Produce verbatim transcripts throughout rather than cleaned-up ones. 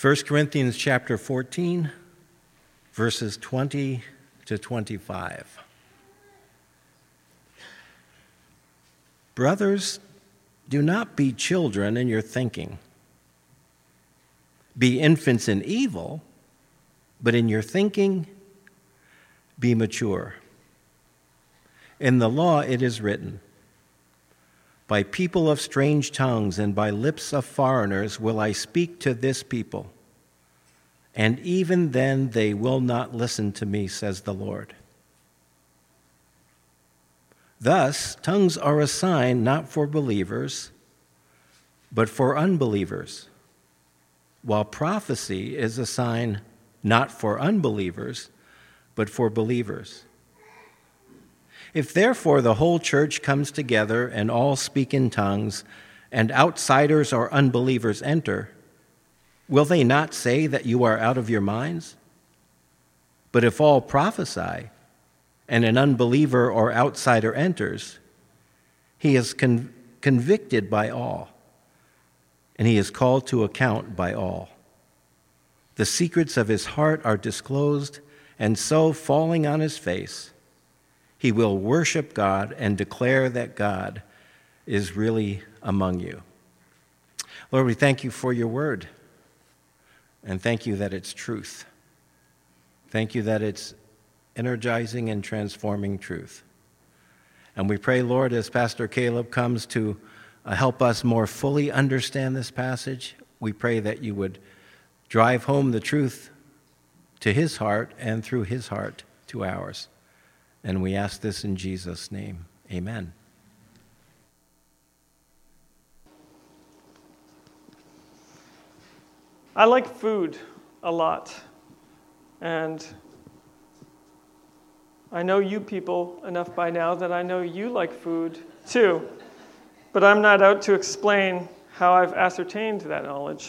First Corinthians chapter fourteen, verses twenty to twenty-five. Brothers, do not be children in your thinking. Be infants in evil, but in your thinking, be mature. In the law it is written, by people of strange tongues and by lips of foreigners will I speak to this people, and even then they will not listen to me, says the Lord. Thus, tongues are a sign not for believers, but for unbelievers, while prophecy is a sign not for unbelievers, but for believers. If therefore the whole church comes together and all speak in tongues, and outsiders or unbelievers enter, will they not say that you are out of your minds? But if all prophesy, and an unbeliever or outsider enters, he is con- convicted by all, and he is called to account by all. The secrets of his heart are disclosed, and so, falling on his face, he will worship God and declare that God is really among you. Lord, we thank you for your word, and thank you that it's truth. Thank you that it's energizing and transforming truth. And we pray, Lord, as Pastor Caleb comes to uh, help us more fully understand this passage, we pray that you would drive home the truth to his heart and through his heart to ours. And we ask this in Jesus' name. Amen. I like food a lot. And I know you people enough by now that I know you like food too. But I'm not out to explain how I've ascertained that knowledge.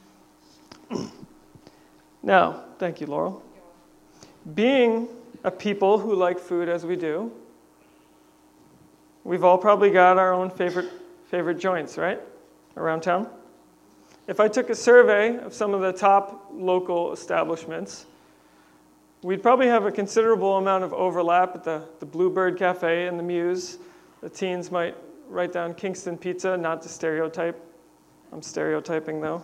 Now, thank you, Laurel. Being a people who like food as we do, we've all probably got our own favorite favorite joints, right? Around town. If I took a survey of some of the top local establishments, we'd probably have a considerable amount of overlap at the, the Bluebird Cafe and the Muse. The teens might write down Kingston Pizza, not to stereotype. I'm stereotyping, though.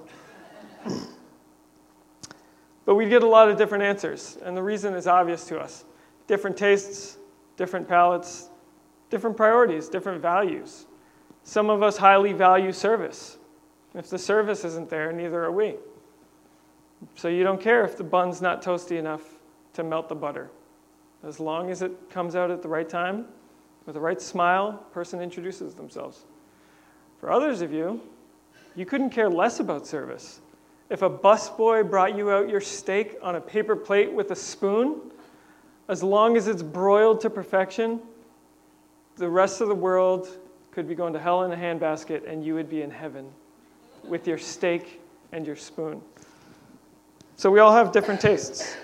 But we'd get a lot of different answers, and the reason is obvious to us. Different tastes, different palates, different priorities, different values. Some of us highly value service. If the service isn't there, neither are we. So you don't care if the bun's not toasty enough to melt the butter. As long as it comes out at the right time, with the right smile, person introduces themselves. For others of you, you couldn't care less about service. If a busboy brought you out your steak on a paper plate with a spoon, as long as it's broiled to perfection, the rest of the world could be going to hell in a handbasket and you would be in heaven with your steak and your spoon. So we all have different tastes.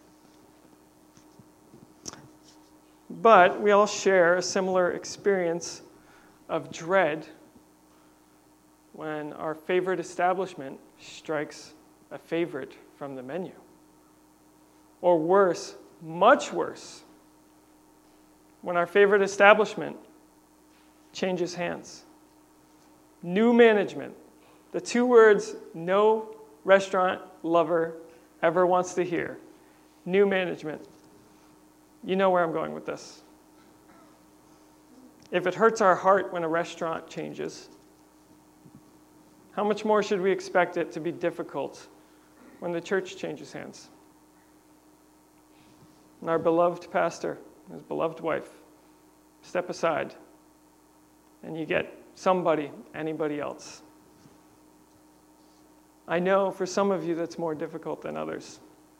But we all share a similar experience of dread when our favorite establishment strikes a favorite from the menu. Or worse, much worse, when our favorite establishment changes hands. New management. The two words no restaurant lover ever wants to hear. New management. You know where I'm going with this. If it hurts our heart when a restaurant changes, how much more should we expect it to be difficult when the church changes hands? And our beloved pastor, his beloved wife, step aside, and you get somebody, anybody else. I know for some of you that's more difficult than others.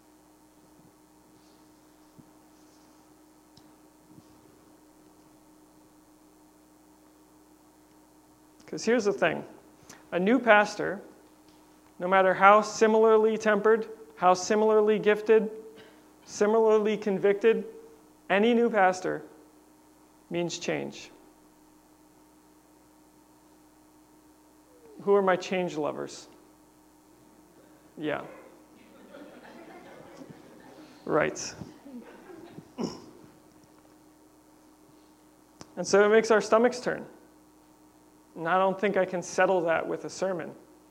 Because here's the thing. A new pastor, no matter how similarly tempered, how similarly gifted, similarly convicted, any new pastor means change. Who are my change lovers? Yeah. Right. And so it makes our stomachs turn. And I don't think I can settle that with a sermon.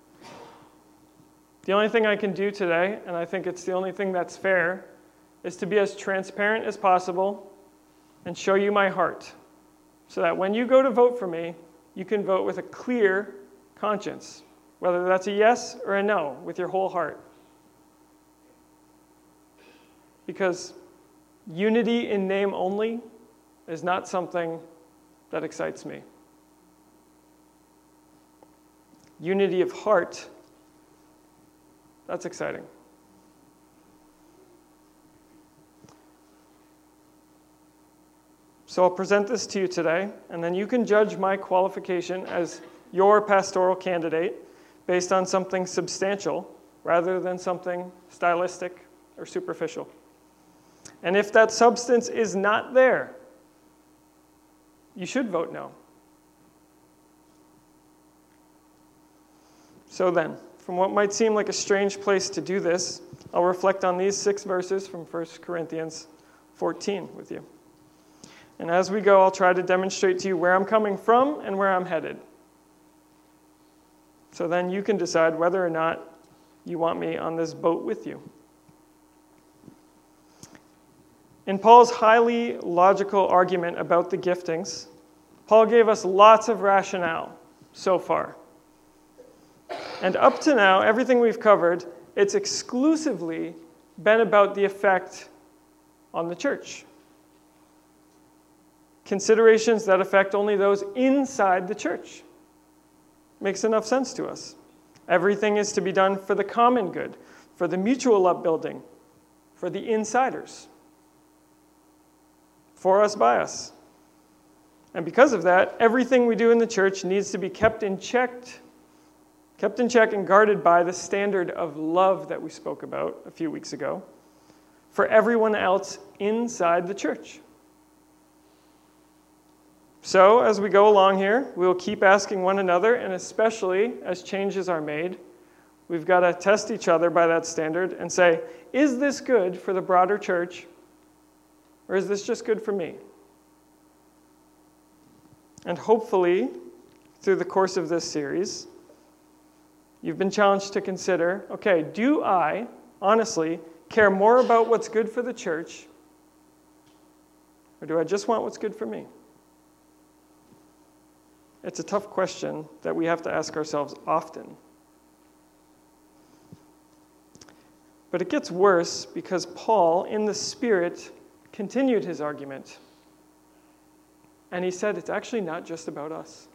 The only thing I can do today, and I think it's the only thing that's fair, is to be as transparent as possible and show you my heart, so that when you go to vote for me, you can vote with a clear conscience, whether that's a yes or a no, with your whole heart. Because unity in name only is not something that excites me. Unity of heart, that's exciting. So I'll present this to you today, and then you can judge my qualification as your pastoral candidate based on something substantial rather than something stylistic or superficial. And if that substance is not there, you should vote no. So then, from what might seem like a strange place to do this, I'll reflect on these six verses from First Corinthians fourteen with you. And as we go, I'll try to demonstrate to you where I'm coming from and where I'm headed. So then you can decide whether or not you want me on this boat with you. In Paul's highly logical argument about the giftings, Paul gave us lots of rationale so far. And up to now, everything we've covered, it's exclusively been about the effect on the church. Considerations that affect only those inside the church. Makes enough sense to us. Everything is to be done for the common good, for the mutual upbuilding, for the insiders. For us, by us. And because of that, everything we do in the church needs to be kept in check, kept in check and guarded by the standard of love that we spoke about a few weeks ago for everyone else inside the church. So, as we go along here, we'll keep asking one another, and especially as changes are made, we've got to test each other by that standard and say, is this good for the broader church, or is this just good for me? And hopefully, through the course of this series, you've been challenged to consider, okay, do I, honestly, care more about what's good for the church, or do I just want what's good for me? It's a tough question that we have to ask ourselves often. But it gets worse because Paul, in the Spirit, continued his argument. And he said it's actually not just about us.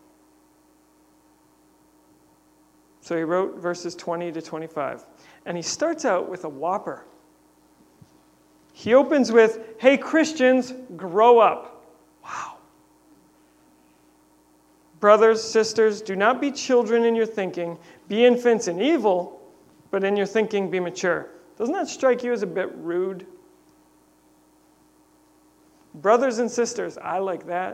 So he wrote verses twenty to twenty-five. And he starts out with a whopper. He opens with, hey, Christians, grow up. Wow. Brothers, sisters, do not be children in your thinking. Be infants in evil, but in your thinking be mature. Doesn't that strike you as a bit rude? Brothers and sisters, I like that.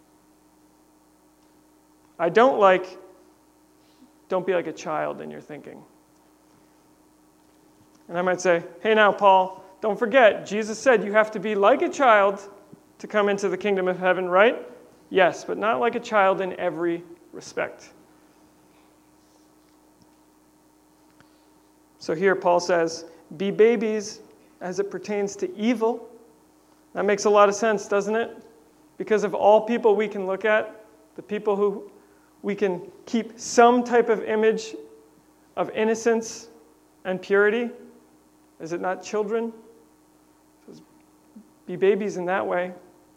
I don't like, don't be like a child in your thinking. And I might say, hey now, Paul, don't forget, Jesus said you have to be like a child to come into the kingdom of heaven, right? Yes, but not like a child in every respect. So here Paul says, be babies as it pertains to evil. That makes a lot of sense, doesn't it? Because of all people we can look at, the people who we can keep some type of image of innocence and purity, is it not children? Be babies in that way.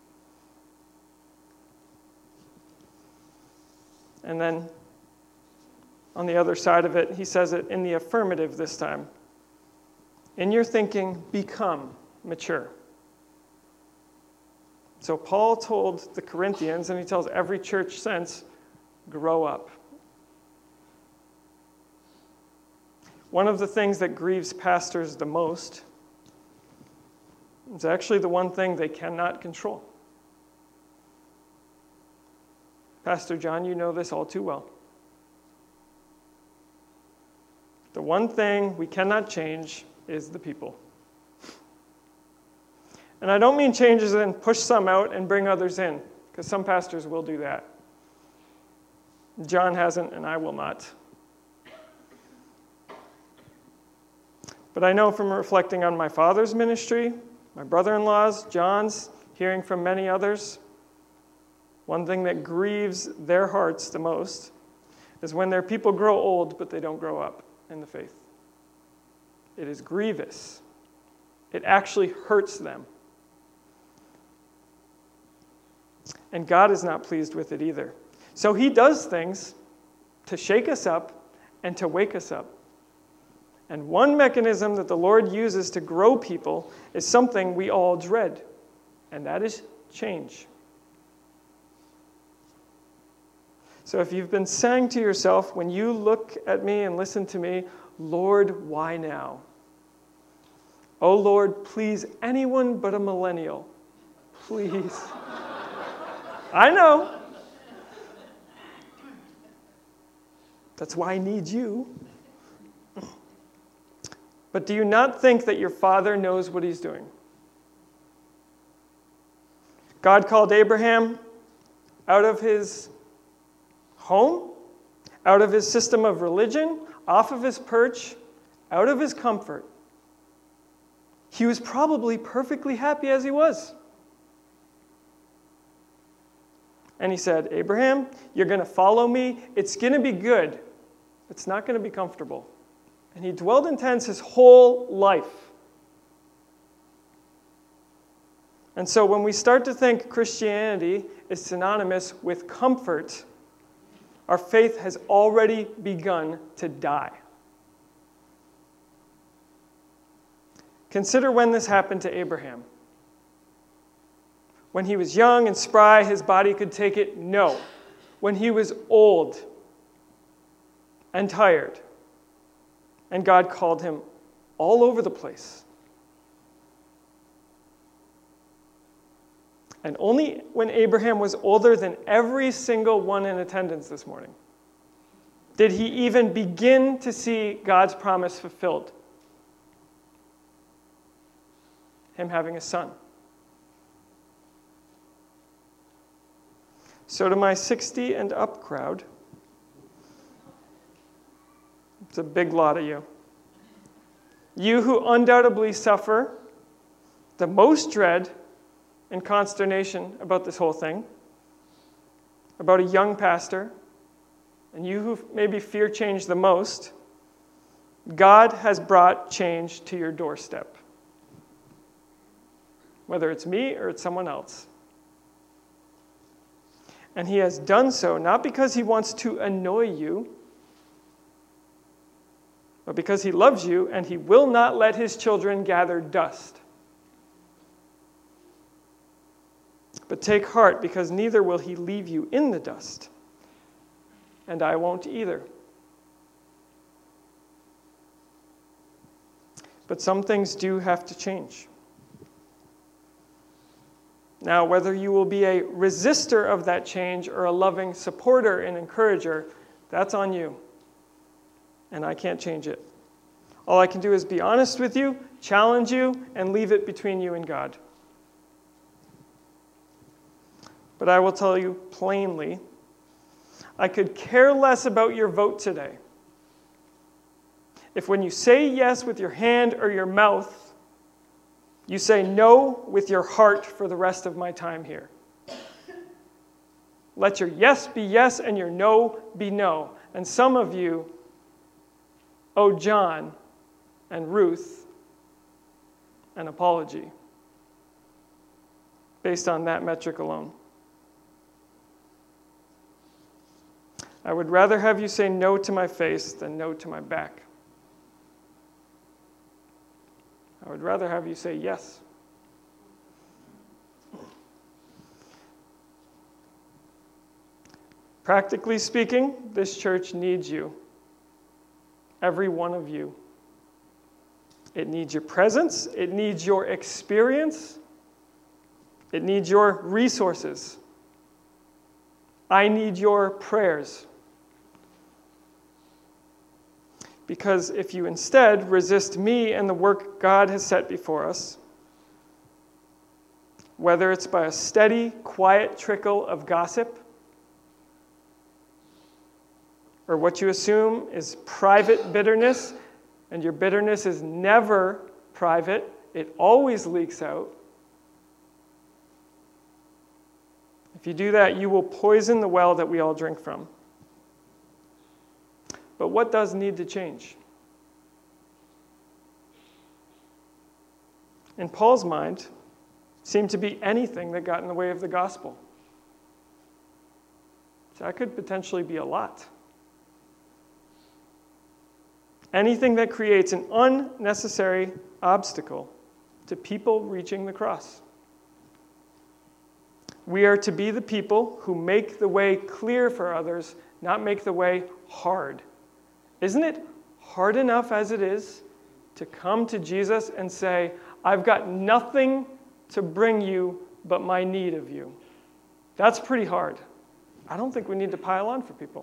And then on the other side of it, he says it in the affirmative this time. In your thinking, become mature. So Paul told the Corinthians, and he tells every church since, grow up. One of the things that grieves pastors the most is actually the one thing they cannot control. Pastor John, you know this all too well. The one thing we cannot change is the people. And I don't mean change as in push some out and bring others in, because some pastors will do that. John hasn't, and I will not. But I know from reflecting on my father's ministry, my brother-in-law's, John's, hearing from many others, one thing that grieves their hearts the most is when their people grow old, but they don't grow up in the faith. It is grievous. It actually hurts them. And God is not pleased with it either. So he does things to shake us up and to wake us up. And one mechanism that the Lord uses to grow people is something we all dread, and that is change. So if you've been saying to yourself, when you look at me and listen to me, Lord, why now? Oh Lord, please, anyone but a millennial. Please. I know. That's why I need you. But do you not think that your Father knows what he's doing? God called Abraham out of his home, out of his system of religion, off of his perch, out of his comfort. He was probably perfectly happy as he was. And he said, Abraham, you're going to follow me. It's going to be good. It's not going to be comfortable. And he dwelled in tents his whole life. And so when we start to think Christianity is synonymous with comfort, our faith has already begun to die. Consider when this happened to Abraham. When he was young and spry, his body could take it? No. When he was old and tired, and God called him all over the place. And only when Abraham was older than every single one in attendance this morning did he even begin to see God's promise fulfilled. Him having a son. So to my sixty and up crowd, it's a big lot of you. You who undoubtedly suffer the most dread and consternation about this whole thing, about a young pastor, and you who maybe fear change the most, God has brought change to your doorstep. Whether it's me or it's someone else. And he has done so not because he wants to annoy you, but because he loves you and he will not let his children gather dust. But take heart, because neither will he leave you in the dust, and I won't either. But some things do have to change. Now, whether you will be a resistor of that change or a loving supporter and encourager, that's on you. And I can't change it. All I can do is be honest with you, challenge you, and leave it between you and God. But I will tell you plainly, I could care less about your vote today if when you say yes with your hand or your mouth, you say no with your heart for the rest of my time here. Let your yes be yes and your no be no. And some of you owe John and Ruth an apology based on that metric alone. I would rather have you say no to my face than no to my back. I would rather have you say yes. Practically speaking, this church needs you. Every one of you. It needs your presence. It needs your experience. It needs your resources. I need your prayers. Because if you instead resist me and the work God has set before us, whether it's by a steady, quiet trickle of gossip, or what you assume is private bitterness, and your bitterness is never private, it always leaks out. If you do that, you will poison the well that we all drink from. But what does need to change? In Paul's mind, seemed to be anything that got in the way of the gospel. So that could potentially be a lot. Anything that creates an unnecessary obstacle to people reaching the cross. We are to be the people who make the way clear for others, not make the way hard. Isn't it hard enough as it is to come to Jesus and say, I've got nothing to bring you but my need of you? That's pretty hard. I don't think we need to pile on for people.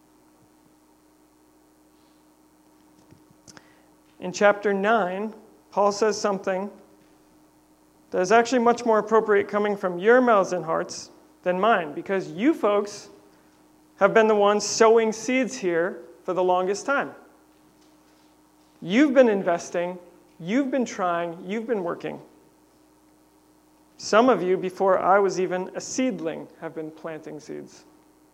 In chapter nine, Paul says something that is actually much more appropriate coming from your mouths and hearts than mine, because you folks have been the ones sowing seeds here for the longest time. You've been investing, you've been trying, you've been working. Some of you, before I was even a seedling, have been planting seeds.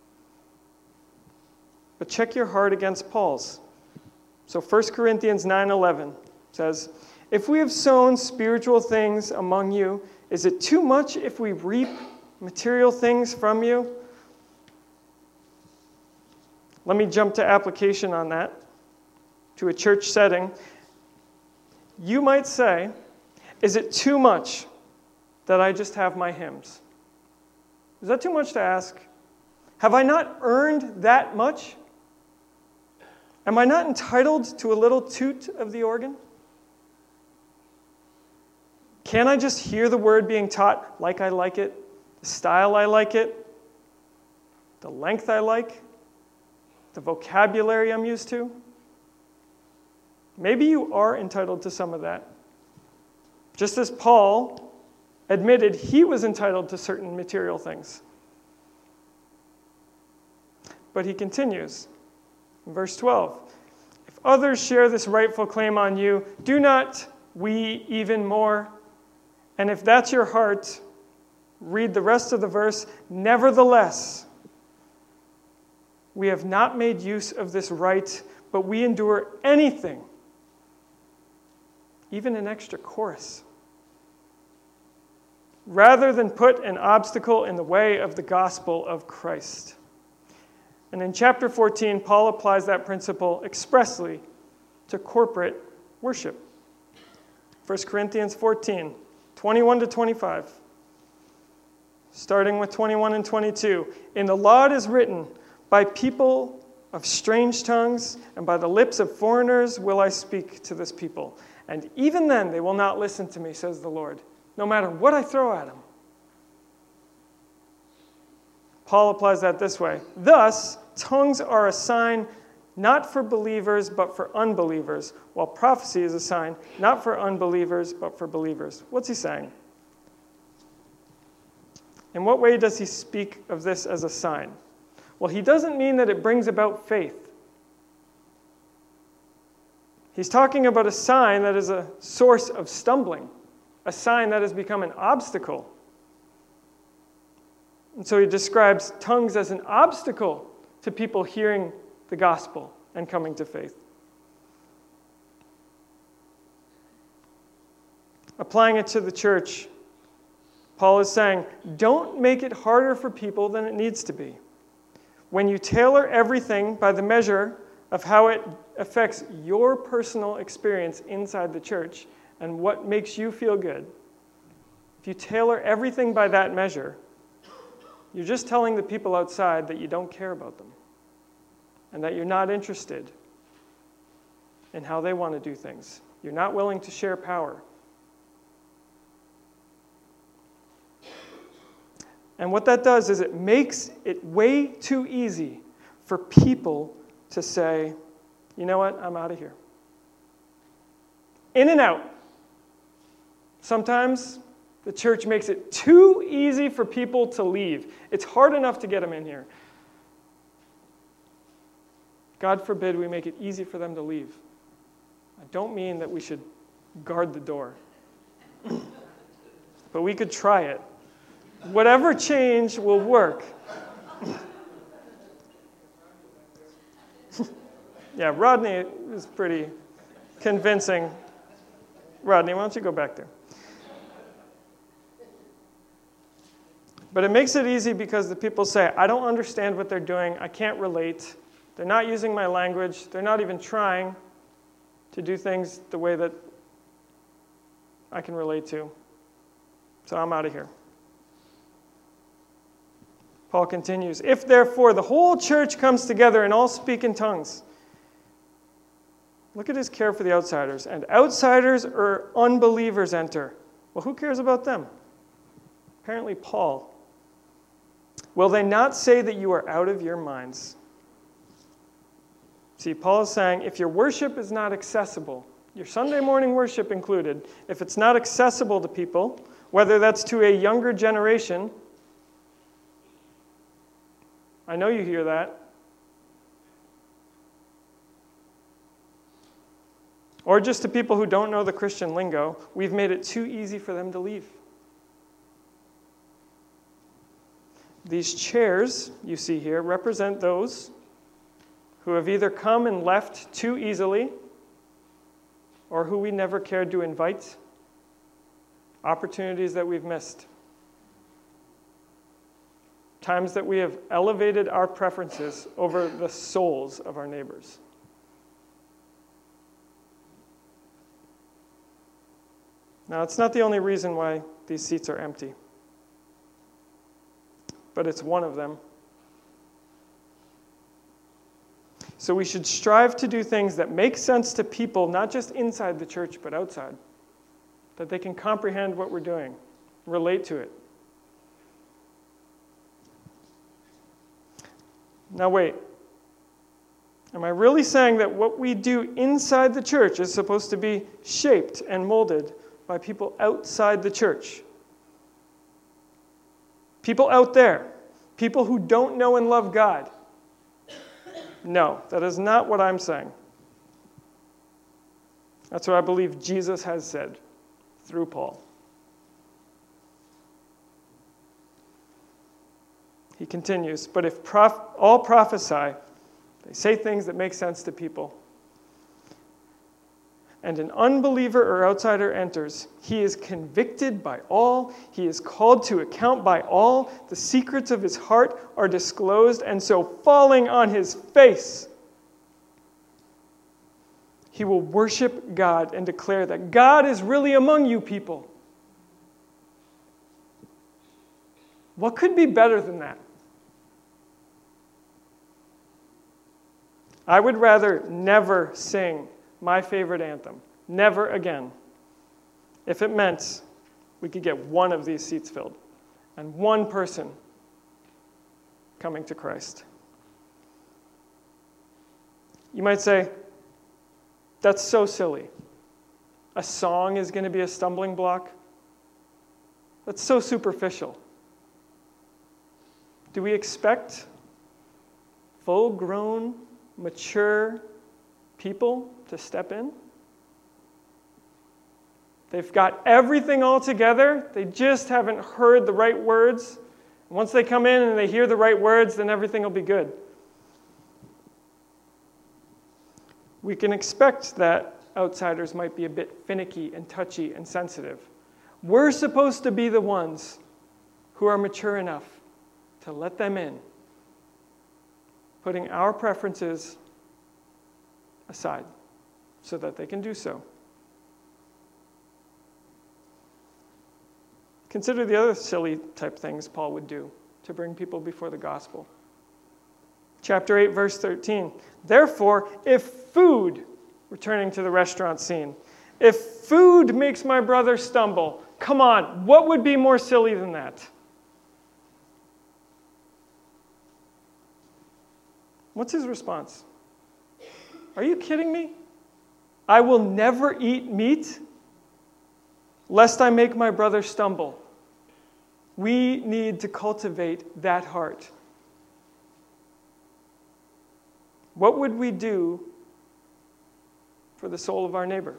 But check your heart against Paul's. So First Corinthians nine eleven says, if we have sown spiritual things among you, is it too much if we reap material things from you? Let me jump to application on that, to a church setting. You might say, is it too much that I just have my hymns? Is that too much to ask? Have I not earned that much? Am I not entitled to a little toot of the organ? Can I just hear the word being taught like I like it, the style I like it, the length I like, the vocabulary I'm used to? Maybe you are entitled to some of that. Just as Paul admitted he was entitled to certain material things. But he continues. In verse twelve, if others share this rightful claim on you, do not we even more? And if that's your heart, read the rest of the verse. Nevertheless, we have not made use of this right, but we endure anything, even an extra chorus, rather than put an obstacle in the way of the gospel of Christ. And in chapter fourteen, Paul applies that principle expressly to corporate worship. First Corinthians fourteen, twenty-one to twenty-five. Starting with twenty-one and twenty-two. In the law it is written, by people of strange tongues and by the lips of foreigners will I speak to this people. And even then they will not listen to me, says the Lord, no matter what I throw at them. Paul applies that this way. Thus, tongues are a sign not for believers, but for unbelievers, while prophecy is a sign not for unbelievers, but for believers. What's he saying? In what way does he speak of this as a sign? Well, he doesn't mean that it brings about faith. He's talking about a sign that is a source of stumbling, a sign that has become an obstacle. And so he describes tongues as an obstacle to people hearing the gospel and coming to faith. Applying it to the church, Paul is saying, don't make it harder for people than it needs to be. When you tailor everything by the measure of how it affects your personal experience inside the church and what makes you feel good, if you tailor everything by that measure, you're just telling the people outside that you don't care about them and that you're not interested in how they want to do things. You're not willing to share power. And what that does is it makes it way too easy for people to say, you know what? I'm out of here. In and out. Sometimes the church makes it too easy for people to leave. It's hard enough to get them in here. God forbid we make it easy for them to leave. I don't mean that we should guard the door. But we could try it. Whatever change will work. Yeah, Rodney is pretty convincing. Rodney, why don't you go back there? But it makes it easy because the people say, I don't understand what they're doing. I can't relate. They're not using my language. They're not even trying to do things the way that I can relate to. So I'm out of here. Paul continues, if therefore the whole church comes together and all speak in tongues, look at his care for the outsiders, and outsiders or unbelievers enter. Well, who cares about them? Apparently Paul. Will they not say that you are out of your minds? See, Paul is saying, if your worship is not accessible, your Sunday morning worship included, if it's not accessible to people, whether that's to a younger generation, I know you hear that, or just to people who don't know the Christian lingo, we've made it too easy for them to leave. These chairs you see here represent those who have either come and left too easily or who we never cared to invite, opportunities that we've missed, times that we have elevated our preferences over the souls of our neighbors. Now, it's not the only reason why these seats are empty, but it's one of them. So we should strive to do things that make sense to people, not just inside the church, but outside, that they can comprehend what we're doing, relate to it. Now wait, am I really saying that what we do inside the church is supposed to be shaped and molded by people outside the church? People out there, people who don't know and love God. No, that is not what I'm saying. That's what I believe Jesus has said through Paul. He continues, but if prof- all prophesy, they say things that make sense to people, and an unbeliever or outsider enters, he is convicted by all, he is called to account by all, the secrets of his heart are disclosed, and so falling on his face, he will worship God and declare that God is really among you people. What could be better than that? I would rather never sing my favorite anthem, never again, if it meant we could get one of these seats filled and one person coming to Christ. You might say, that's so silly. A song is going to be a stumbling block? That's so superficial. Do we expect full-grown, mature people to step in? They've got everything all together. They just haven't heard the right words. Once they come in and they hear the right words, then everything will be good. We can expect that outsiders might be a bit finicky and touchy and sensitive. We're supposed to be the ones who are mature enough to let them in, putting our preferences aside so that they can do so. Consider the other silly type things Paul would do to bring people before the gospel. Chapter eight, verse thirteen. Therefore, if food, returning to the restaurant scene, if food makes my brother stumble, come on, what would be more silly than that? What's his response? Are you kidding me? I will never eat meat lest I make my brother stumble. We need to cultivate that heart. What would we do for the soul of our neighbor?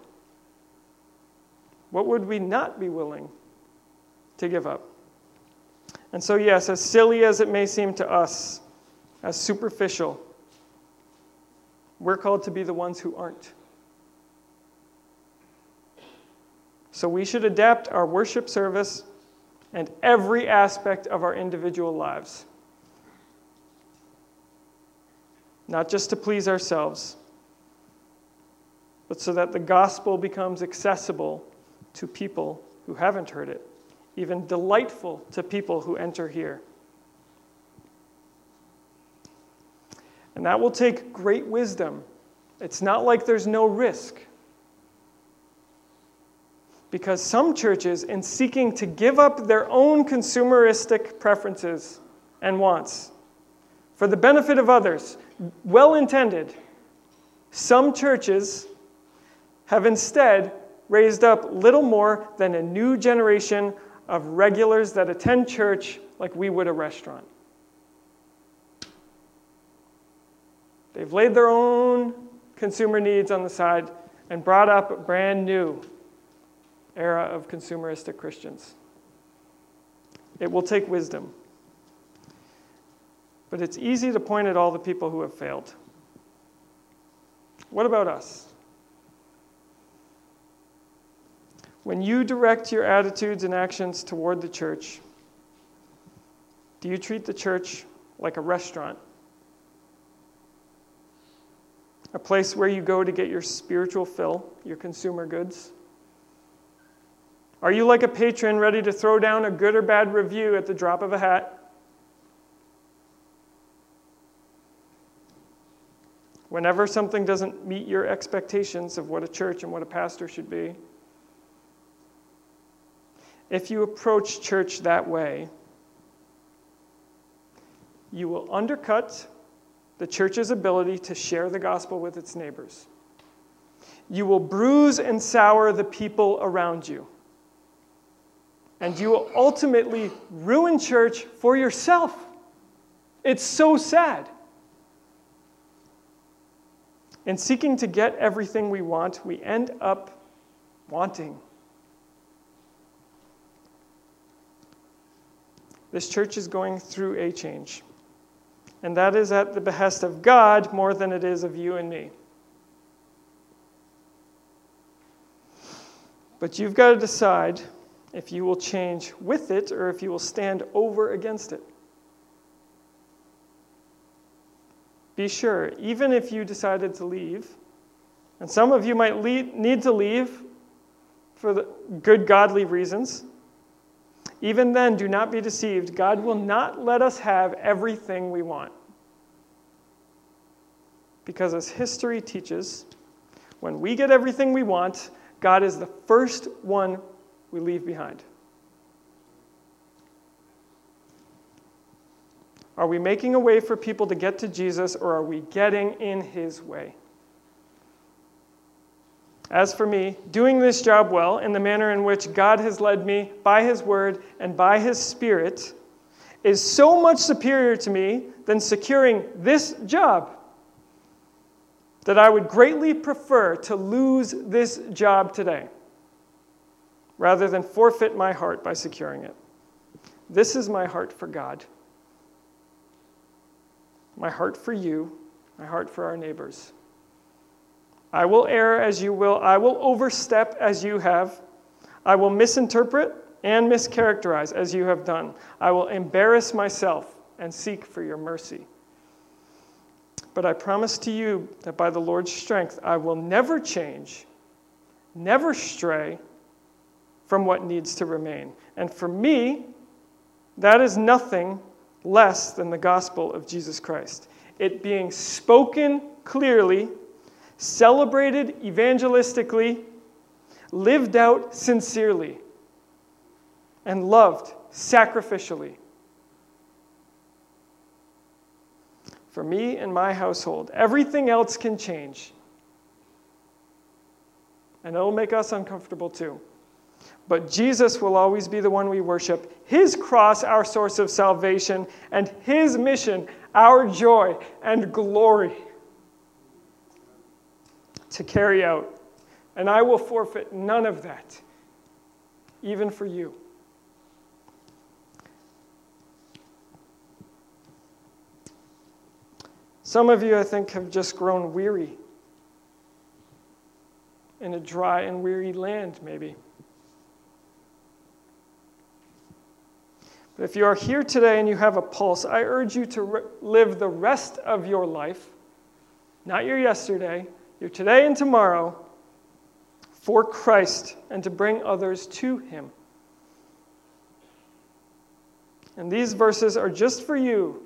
What would we not be willing to give up? And so, yes, as silly as it may seem to us, as superficial, we're called to be the ones who aren't. So we should adapt our worship service and every aspect of our individual lives. Not just to please ourselves, but so that the gospel becomes accessible to people who haven't heard it, even delightful to people who enter here. And that will take great wisdom. It's not like there's no risk. Because some churches, in seeking to give up their own consumeristic preferences and wants for the benefit of others, well-intended, some churches have instead raised up little more than a new generation of regulars that attend church like we would a restaurant. They've laid their own consumer needs on the side and brought up a brand new era of consumeristic Christians. It will take wisdom. But it's easy to point at all the people who have failed. What about us? When you direct your attitudes and actions toward the church, do you treat the church like a restaurant? A place where you go to get your spiritual fill, your consumer goods? Are you like a patron ready to throw down a good or bad review at the drop of a hat? Whenever something doesn't meet your expectations of what a church and what a pastor should be? If you approach church that way, you will undercut the church's ability to share the gospel with its neighbors. You will bruise and sour the people around you. And you will ultimately ruin church for yourself. It's so sad. In seeking to get everything we want, we end up wanting. This church is going through a change. And that is at the behest of God more than it is of you and me. But you've got to decide if you will change with it or if you will stand over against it. Be sure, even if you decided to leave, and some of you might lead, need to leave for the good godly reasons, even then, do not be deceived. God will not let us have everything we want. Because as history teaches, when we get everything we want, God is the first one we leave behind. Are we making a way for people to get to Jesus, or are we getting in his way? As for me, doing this job well in the manner in which God has led me by his word and by his Spirit is so much superior to me than securing this job that I would greatly prefer to lose this job today rather than forfeit my heart by securing it. This is my heart for God, my heart for you, my heart for our neighbors. I will err as you will. I will overstep as you have. I will misinterpret and mischaracterize as you have done. I will embarrass myself and seek for your mercy. But I promise to you that by the Lord's strength, I will never change, never stray from what needs to remain. And for me, that is nothing less than the gospel of Jesus Christ. It being spoken clearly, celebrated evangelistically, lived out sincerely, and loved sacrificially. For me and my household, everything else can change. And it'll make us uncomfortable too. But Jesus will always be the one we worship, his cross our source of salvation, and his mission our joy and glory to carry out. And I will forfeit none of that, even for you. Some of you, I think, have just grown weary in a dry and weary land, maybe. But if you are here today and you have a pulse, I urge you to re- live the rest of your life, not your yesterday, your today and tomorrow, for Christ and to bring others to him. And these verses are just for you,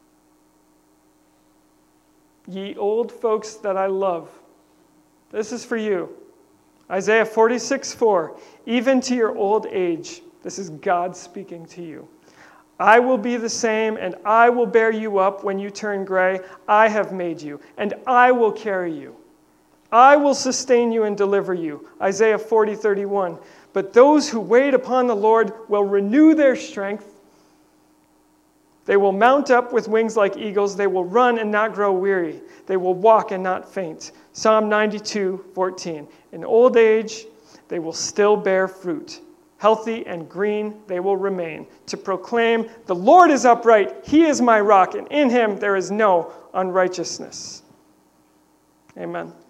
ye old folks that I love. This is for you. Isaiah forty-six four, even to your old age, this is God speaking to you. I will be the same, and I will bear you up when you turn gray. I have made you, and I will carry you. I will sustain you and deliver you. Isaiah forty thirty-one. But those who wait upon the Lord will renew their strength. They will mount up with wings like eagles. They will run and not grow weary. They will walk and not faint. Psalm ninety-two fourteen. In old age, they will still bear fruit. Healthy and green they will remain, to proclaim, the Lord is upright, he is my rock, and in him there is no unrighteousness. Amen.